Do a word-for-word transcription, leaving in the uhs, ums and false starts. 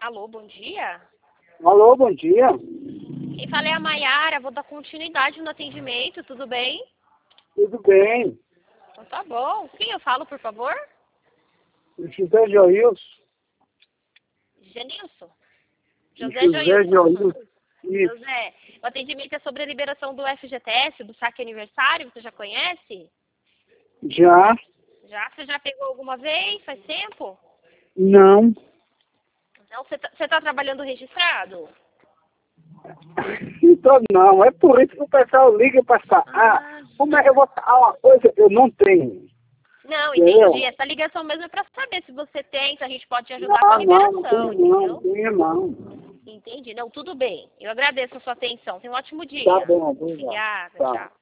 Alô, bom dia. Alô, bom dia. Quem fala é a Maiara, vou dar continuidade no atendimento, tudo bem? Tudo bem? Então tá bom. Quem eu falo, por favor? José Joilson. Genilson. José José Joilson. Joilson. Isso. José, o atendimento é sobre a liberação do F G T S, do saque aniversário, você já conhece? Já? Já? Você já pegou alguma vez? Faz tempo? Não. Não, você tá, você tá trabalhando registrado? Então não. É por isso que o pessoal liga para falar. Ah, como é que eu vou falar uma coisa? Eu não tenho. Não, Entendeu? entendi. Essa ligação mesmo é para saber se você tem, se a gente pode te ajudar com a Não, não, não liberação, tenho não. entendeu? Não tenho não. Entendi. Não, tudo bem. Eu agradeço a sua atenção. Tenha um ótimo dia. Tá bom, obrigado. Obrigada, Tá. tchau.